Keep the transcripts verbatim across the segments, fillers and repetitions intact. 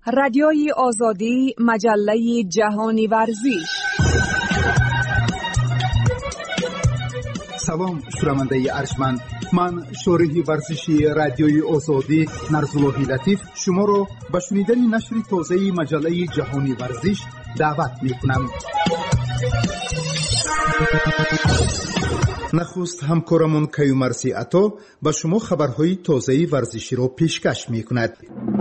رادیوی آزادی، مجله جهانی ورزش. سلام شنونده ارجمند، من شارح ورزشی رادیوی آزادی نرزاللهی لطیف شما را به شنیدن نشر تازه مجله جهانی ورزش دعوت می‌کنم. نخست همکارمون کیومرثی عطا به شما خبرهای تازه ورزشی را پیشکش می‌کند.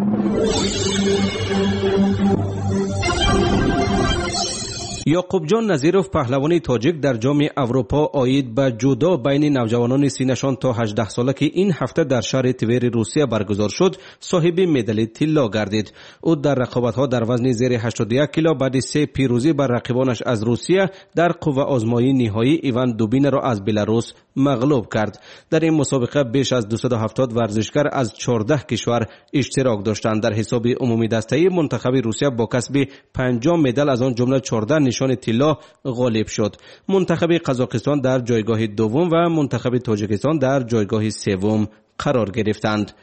یعقوب جان نظیروف پهلوانی تاجیک در جام اروپا آید به جودو بین نوجوانان سینشان تا هجده ساله که این هفته در شهر تویر روسیه برگزار شد صاحب مدال طلا گردید. او در رقابت‌ها در وزن زیر هشتاد و یک کیلو بعد سه پیروزی بر رقیبانش از روسیه در قوه آزمایی نهایی ایوان دوبینه را از بلاروس مغلوب کرد. در این مسابقه بیش از دویست و هفتاد ورزشکار از چهارده کشور اشتراک داشتند. در حساب عمومی دسته منتخب روسیه با کسب پنجاه مدال از آن جمله چهارده نشان طلا غالب شد. منتخب قزاقستان در جایگاه دوم و منتخب تاجیکستان در جایگاه سوم قرار گرفتند.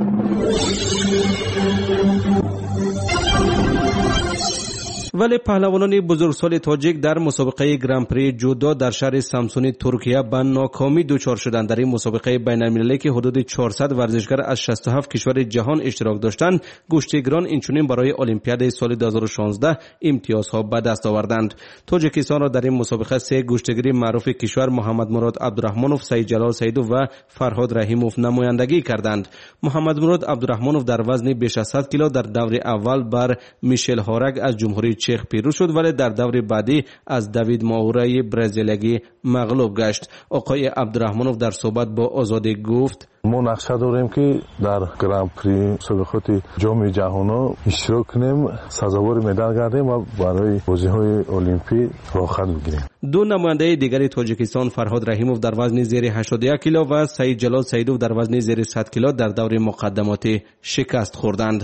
ولی پهلوانان بزرگسال تاجیک در مسابقه گران پری جودو در شهر سامسونی ترکیه به ناکامی دچار شدند. در این مسابقه بین المللی که حدود چهارصد ورزشکار از شصت و هفت کشور جهان اشتراک داشتند، گشتیگران اینچنین برای المپیاد سال دو هزار و شانزده امتیازها به دست آوردند. تاجیکستان را در این مسابقه سه گشتیگر معروف کشور محمد مراد عبدالرحمنوف، سعید جلال سیدوف و فرهاد رحیموف نمایندگی کردند. محمد مراد عبدالرحمنوف در وزن بیش از صد کیلو در دور اول بر میشل هارگ از جمهوری چک پیروز شد، ولی در دور بعدی از دوید ماورای برزیلیایی مغلوب گشت. آقای عبدالرحمنوف در صحبت با آزادی گفت: ما نقشه داریم که در گران پری مسابقات جام جهانی اشتراک کنیم، سزاوار مدال گردیم و برای بازی‌های المپیک راه خط بگیریم. دو نماینده دیگری تاجیکستان فرهاد رحیموف در وزن زیر هشتاد و یک کیلو و سعید جلال سیدوف در وزن زیر صد کیلو در دور مقدماتی شکست خوردند.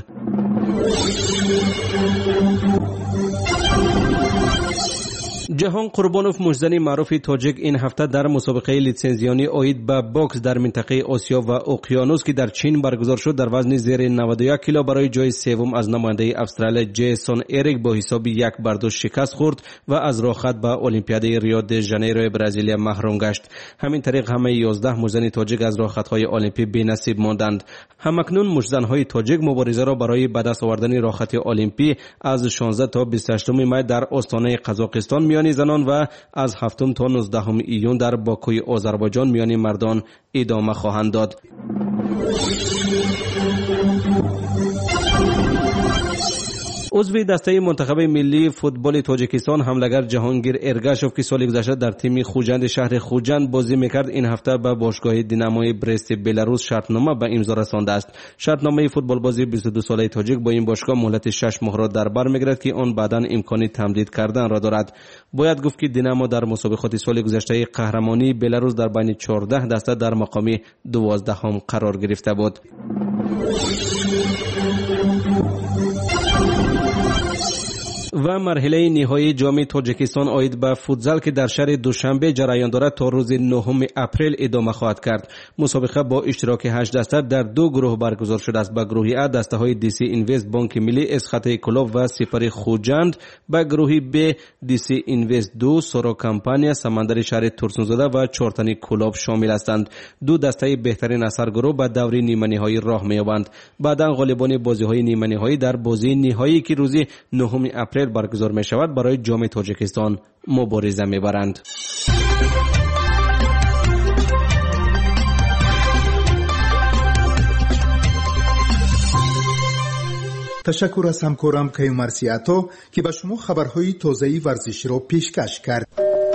جهان قربانوف مجزنی معروف تاجیک این هفته در مسابقه لیسنزیانی آید به باکس در منطقه آسیا و اقیانوس که در چین برگزار شد در وزن زیر نود و یک کیلو برای جای سوم از نماینده استرالیا جیسون اریک با حساب یک بر دو شکست خورد و از راه خط به المپیاد ریو د ژانیرو برزیلیا محروم گشت. همین طریق همه یازده مجزن تاجیک از راه خط‌های المپیک بی‌نصیب ماندند. همکنون مجزن‌های تاجیک مبارزه را برای به دست آوردن راه خط المپیک از شانزده تا بیست و هشت می در آستانه قزاقستان میان زنان و از هفتم تا نوزدهم ایون در باکوی آذربایجان میان مردان ادامه خواهند داد. عضو دسته منتخب ملی فوتبال تاجیکستان حملگر جهانگیر ارگاشوف که سال گذشته در تیم خوجند شهر خوجند بازی میکرد این هفته به باشگاه دیناموی برست بلاروس شرطنامه به امضا رسانده است. شرطنامه فوتبال بازی بیست و دو ساله تاجیک با این باشگاه مهلت شش ماه را در بر میگیرد که آن بعداً امکان تمدید کردن را دارد. باید گفت که دینامو در مسابقات سال گذشته قهرمانی بلاروس در بین چهارده دسته در مقام دوازدهم قرار گرفته بود. و مرحله نهایی جام تاجیکستان آید به فوتزال که در شهر دوشنبه جریان دارد تا روز نهم اپریل ادامه خواهد کرد. مسابقه با اشتراک هشت دسته در دو گروه برگزار شده است. به گروه ا دسته های دی سی اینوست بانک ملی، اسخط کلوب و سپر خوجند. به گروه ب دی سی اینوست دو، سورا کمپانیا، سمندر شهر ترسونزاده و چهارتنی کلوب شامل هستند. دو دسته بهترین اثرگرو به دور نیمه نهایی راه می‌یابند. بعداً غالبان بازی‌های نیمه نهایی در بازی نهایی که روز نهم اپریل برگزار می شود برای جام تاجیکستان مبارزه می برند. تشکر از همکارم کیومرثی عطا که به شما خبرهای تازه ورزشی را پیشکش کرد.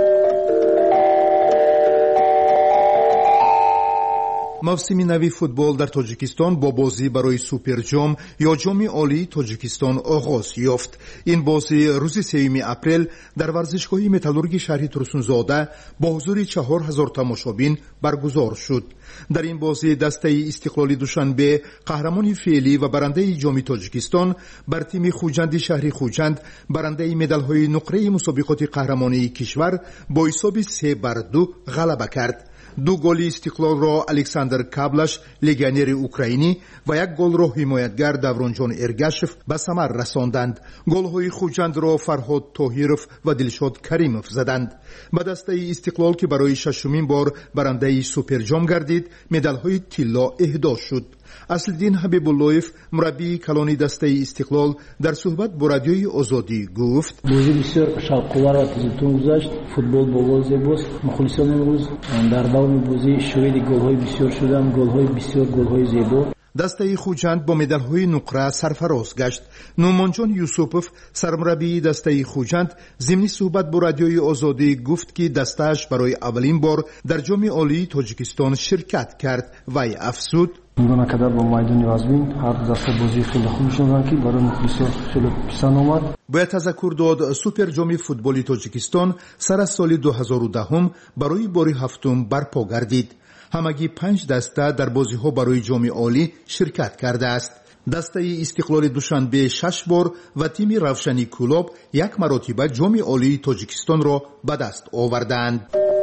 موسم نوی فوتبال در تاجیکستان با بازی برای سوپر جام یا جام عالی تاجیکستان آغاز یافت. این بازی روز سوم اپریل در ورزشگاه متالورگ شهر ترسونزاده با حضور چهار هزار تماشابین برگزار شد. در این بازی دسته استقلالی دوشنبه قهرمان فعلی و برنده جام تاجیکستان بر تیم خوجند شهر خوجند برنده مدال‌های نقره مسابقات قهرمانی کشور با حساب سه بر دو غلبه کرد. ду голи истиқлолро Александр Каблаш, легионери украинӣ ва як голро ҳимоятгар Давронҷон Эргашев ба самар расонданд. голҳои хуҷандро Фарҳод Тоҳиров ва Дилшод Каримов заданд. ба дастаи истиқлол ки барои шашумин бор барандаи суперҷом гардид, медалҳои тилло эҳдо шуд. Аслиддин Ҳабибуллоев, мураббии калони дастаи истиқлол, дар суҳбат бо радиои Озодӣ гуфт: бозӣ бисёр шавқовар ва тизутун гузашт. Футбол бо зебост. Мухлисон имрӯз дар давоми бозӣ шоҳиди голҳои бисёр шуданд, голҳои бисёр, голҳои зебо. дастаи хуҷанд бо медалҳои нуқра сарфароз гашт. Нумонҷон Юсупов, сармураббии дастаи хуҷанд, зимни суҳбат бо радиои Озодӣ гуфт ки дастааш барои аввалин бор дар ҷоми олии Тоҷикистон ширкат кард. Вай афзуд: нигоҳ накарда ба майдони вазбин ҳар даста бозии хеле хуб шуданд ки барои мухлисон хеле писанд омад. бояд тазаккур дод суперҷоми футболи Тоҷикистон сар аз соли ду ҳазору даҳум барои бори ҳафтум барпо гардид. ҳамагӣ панҷ даста дар бозиҳо барои ҷоми олӣ ширкат кардааст. дастаи истиқлоли Душанбе шаш бор ва тими Равшани Кӯлоб як маротиба ҷоми олии Тоҷикистонро ба даст овардаанд.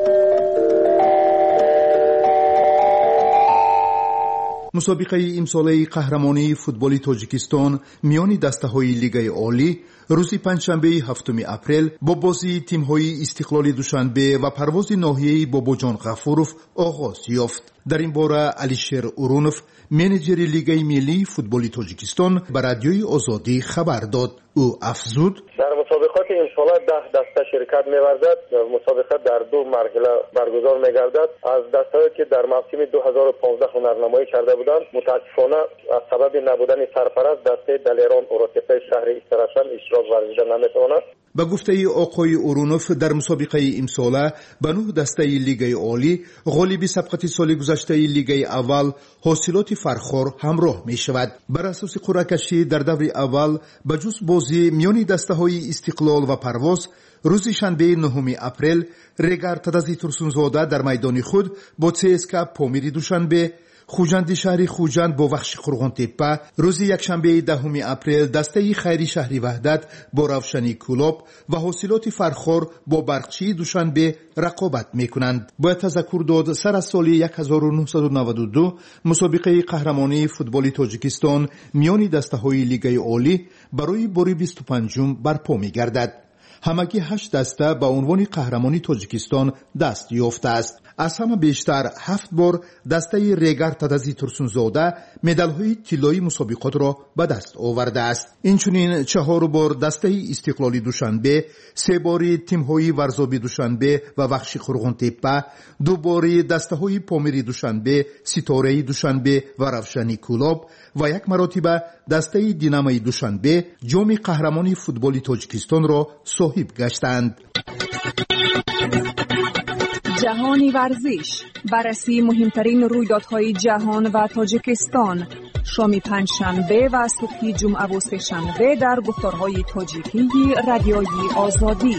мусобиқаи имсолаи қаҳрамонии футболи Тоҷикистон миёни дастаҳои Лигаи Олӣ рӯзи панҷшанбеи ҳафтуми апрел бо бозии тимҳои Истиқлоли Душанбе ва Парвози ноҳияи Бобоҷон Ғафуров оғоз ёфт. дар ин бора Алишер Урунов, менеҷери Лигаи Миллии футболи Тоҷикистон, ба радиои Озодӣ хабар дод. ӯ афзуд: дар мусобиқоти имсола даҳ даста ширкат меварзад. мусобиқа дар ду марҳила баргузор мегардад. аз дастаҳое ки дар мавсими ду ҳазору понздаҳ ҳунарнамоӣ карда буданд, мутаассифона аз сабаби набудани сарфараст дастаи Далерон Уротепаи шаҳри Истарашан иштирок варзида наметавонад. ба гуфтаи оқои Урунов, дар мусобиқаи имсола ба нӯҳ дастаи Лигаи Олӣ, ғолиби сабқати соли гузаштаи Лигаи аввал ҳосилоти фархор ҳамроҳ мешавад. бар асоси қуръакашӣ дар даври аввал ба ҷуз бозӣ миёни дастаҳои Истиқлол ва Парвоз, рӯзи шанбеи нӯҳуми апрел Регар Тадази Турсунзода дар майдони худ бо ЦСКА Помири Душанбе, Хуҷанди шаҳри Хуҷанд бо Вахши Қурғонтеппа, рӯзи якшанбеи даҳуми апрел дастаи Хайри шаҳри Ваҳдат бо Равшани Кӯлоб ва ҳосилоти Фархор бо Барқчии Душанбе рақобат мекунанд. бояд тазаккур дод сар аз соли ҳазору нуҳсаду наваду ду мусобиқаи қаҳрамонии футболи Тоҷикистон миёни дастаҳои Лигаи Олӣ барои бори бисту панҷум барпо мегардад. ҳамагӣ ҳашт даста ба унвони қаҳрамони Тоҷикистон даст ёфтааст. аз ҳама бештар ҳафт бор дастаи Регар Тадази Турсунзода медалҳои тиллои мусобиқотро ба даст овардааст. инчунин чаҳор бор дастаи Истиқлоли Душанбе, се бори тимҳои Варзоби Душанбе ва Вахши Қурғонтеппа, ду бори дастаҳои Помири Душанбе, Ситораи Душанбе ва Равшани Кӯлоб ва як маротиба дастаи Динамои Душанбе ҷоми қаҳрамони футболи Тоҷикистонро соҳиб гаштанд. جهانی ورزش، بررسی مهمترین رویدادهای جهان و تاجیکستان، شام پنجشنبه و صبح جمعه و سه‌شنبه در گفتارهای تاجیکی رادیوی آزادی.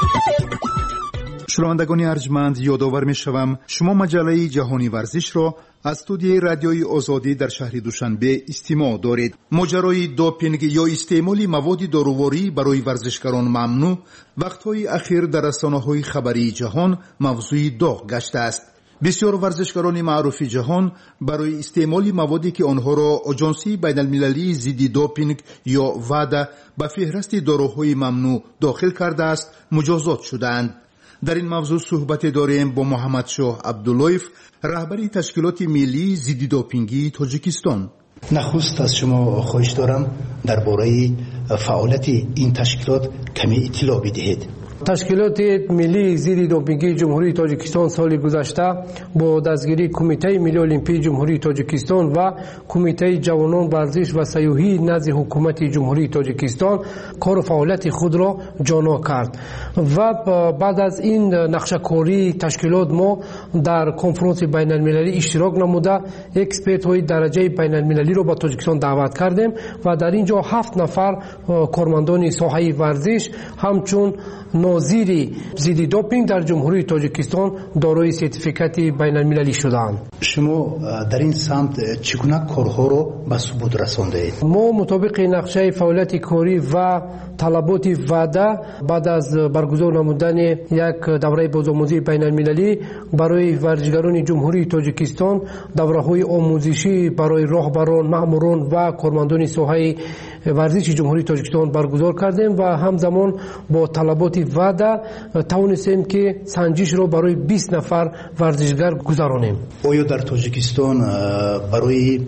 شنوندگان ارجمند، یادآور می‌شوم شما مجله جهانی ورزش را از استودیوی رادیوی آزادی در شهر دوشنبه استماع دارید. ماجرای دوپینگ یا استعمال مواد داروواری برای ورزشکاران ممنوع وقت‌های اخیر در رسانه‌های خبری جهان موضوع داغ گشته است. بسیار ورزشکاران معروف جهان برای استعمال موادی که آنها را آژانسی بین‌المللی ضد دوپینگ یا وادا به فهرست داروهای ممنوع داخل کرده است مجازات شدند. در این موضوع صحبت داریم با محمد شاه عبداللهیف، رهبری تشکیلات ملی ضد دوپینگی تاجیکستان. نخست از شما خواهش دارم درباره فعالیت این تشکیلات کمی اطلاع بدهید. تشکیلات ملی ضد دوپینگی جمهوری تاجیکستان سال گذشته با دستگیری کمیته ملی المپیک جمهوری تاجیکستان و کمیته جوانان ورزش و سیاحی نزد حکومت جمهوری تاجیکستان کار و فعالیت خود را جانا کرد و بعد از این نقشه‌کاری تشکیلات ما در کنفرانس بین المللی اشتراک نموده اکسپرت های درجه بین المللی را به تاجیکستان دعوت کردیم و در اینجا هفت نفر کارمندان ساحه ورزش همچون ناظر ضد دوپینگ در جمهوری تاجیکستان دارای سرتیفیکات بین المللی شدند. شما در این سمت چگونه کارها رو به ثبوت رسانده اید؟ ما مطابق نقشه فعالیت کاری و طلبات وعده بعد از برگزار نمودن یک دوره بازآموزی بین المللی برای ورزشکاران جمهوری تاجیکستان، دوره‌های آموزشی برای راهبران، مأموران و کارمندان ساحه ورزش جمهوری تاجیکستان برگزار کردیم و همزمان با طلبات وعده توانستیم که سنجش را برای بیست نفر ورزشکار گذرانیم. آیا در تاجیکستان برای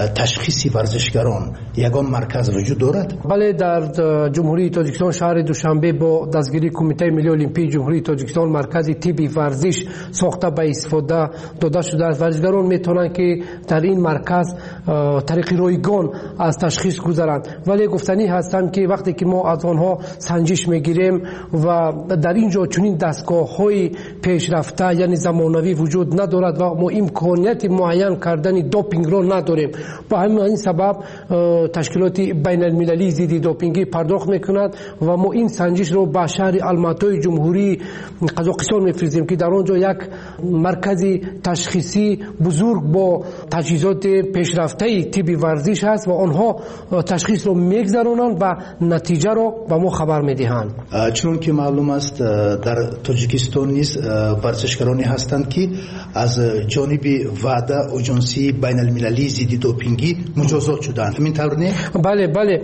تشخیص ورزشکاران یگان مرکز وجود دارد؟ بله، در جمهوری تاجیکستان شهر دوشنبه با دستگیری کمیته ملی المپیک جمهوری تاجیکستان مرکز طبی ورزش ساخته به استفاده داده شده است. ورزشکاران میتونند که در این مرکز طریق رایگان از تشخیص گذرند، ولی گفتنی هستم که وقتی که ما از آنها سنجش میگیریم و در اینجا چنین دستگاه‌های پیشرفته یعنی زمانوی وجود ندارد و ما امکانیت معین کردن دوپینگ را نداریم. با همین سبب تشکیلات بین المللی ضد دوپینگی پرداخت میکند و ما این سنجش را به شهر الماتای جمهوری قزاقستان میفرستیم که در آنجا یک مرکز تشخیصی بزرگ با تجهیزات پیشرفته طبی ورزش است و آنها تشخیص را میگذرانند و نتیجه را به ما خبر میدهند. چون که معلوم است در تاجیکستان نیز ورزشکارانی هستند که از جانب وعده اجنسی بین المللی ضد دوپینگی مجازات شدند. همین طور نه؟ بله بله،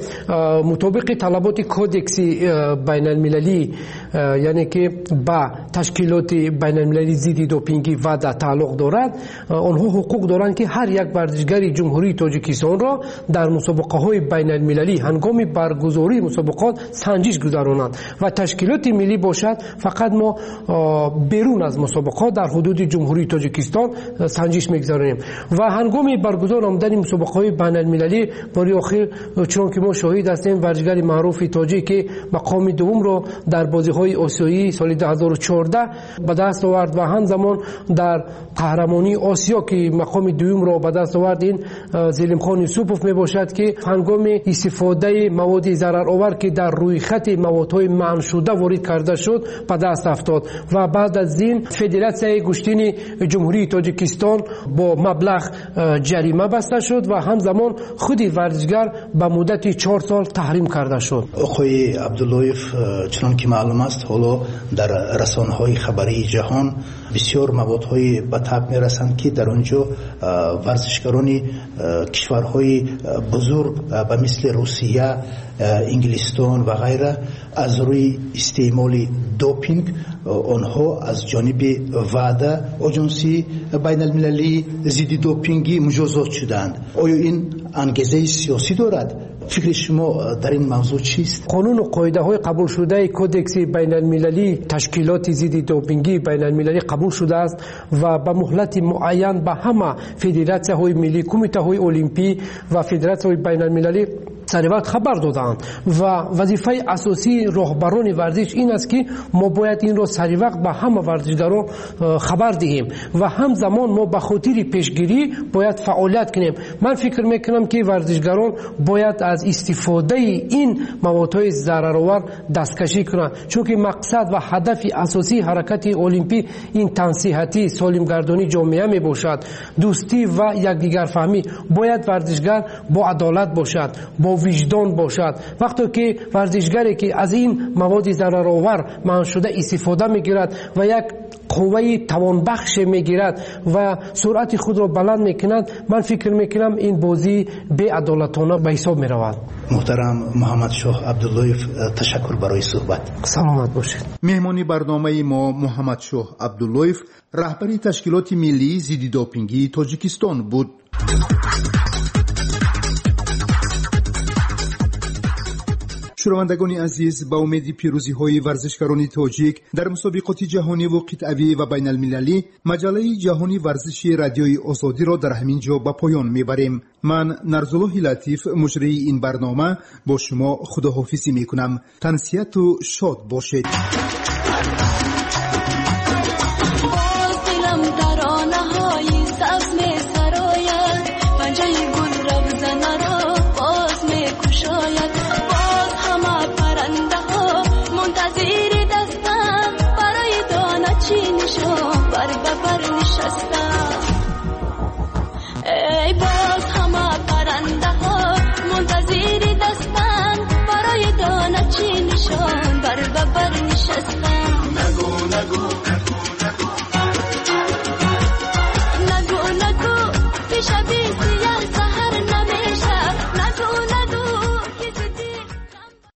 مطابق طلبات کودکس بین المللی یعنی که با تشکیلات بین المللی ضد دوپینگی وعده تعلق دارد، آنها حقوق دارند که هر یک ورزشکار جمهوری تاجیکستان را در مسابقه های بین المللی هنگام برگزاری مسابقات سنجش گذرانند و تشکیلات ملی باشد فقط ما بیرون از مسابقات در حدود جمهوری تاجیکستان سنجش میگذاریم و هنگام برگزار نمودن مسابقه های بین المللی برای آخر چون که ما شاهد هستیم ورزشکار معروف تاجیک که مقام دوم را در بازی های آسیایی سال دو هزار و چهارده به دست آورد و همزمان در قهرمانی آسیا که مقام دوم را به دست آورد این زلیم خان یوسفوف می باشد که هنگام استفاده مواد ضررآور که در روی خط موادهای منع شده وارد کرده شد به دست افتاد و بعد از این فدراسیون گشتین جمهوری تاجیکستان با مبلغ جریمه بسته شد و همزمان خودی ورزشکار به مدت چهار سال تحریم کرده شد. آقای عبداللهیف، چنان که معلوم است حالا در رسانه‌های خبری جهان بسیار موادهای به تاب میرسند که در آنجا ورزشکاران کشورهای بزرگ به مثل روسیه، انگلستان و غیره از روی استعمال دوپینگ آنها از جانب وعده اجنسی بین المللی ضد دوپینگی مجازات شدند. آیا این انگیزه سیاسی دارد؟ فکر شما در این موضوع چیست؟ قانون و قاعده های قبول شده کودکس بین المللی تشکیلات ضد دوپینگی بین المللی قبول شده است و به مهلت معین به همه فدراسیون های ملی، کمیته های المپی و فدراسیون های بین المللی سریعت خبر دادند و وظیفه اساسی راهبران ورزش این است که ما باید این را سریع وقت به همه ورزشکاران خبر دهیم و همزمان ما به خاطر پیشگیری باید فعالیت کنیم. من فکر میکنم که ورزشکاران باید از استفاده این موادهای ضررآور دستکشی کنند، چون که مقصد و هدف اساسی حرکت المپی این تنصیحاتی سالمگردانی جامعه می باشد، دوستی و یکدیگر فهمی. باید ورزشکار با عدالت باشد، با وجدان باشد. وقتی که ورزشکاری که از این مواد ضررآور منع شده استفاده میگیرد و یک قوه توانبخش میگیرد و سرعت خود را بلند میکند، من فکر میکنم این بازی بی عدالتانه به حساب میرود. محترم محمد شاه عبداللهیف، تشکر برای صحبت. سلامت باشید. مهمانی برنامه ما محمد شاه عبداللهیف، رهبری تشکیلات ملی ضد دوپینگی تاجیکستان بود. شنوندگان عزیز، با امید پیروزی های ورزشکاران تاجیک در مسابقات جهانی و قطعی و بین المللی، مجله جهانی ورزشی رادیوی آزادی را در همین جا به پایان میبریم. من نرزالله لطیف، مجری این برنامه، با شما خداحافظی میکنم. تنسیت و شاد باشید. منتظر دستم نگو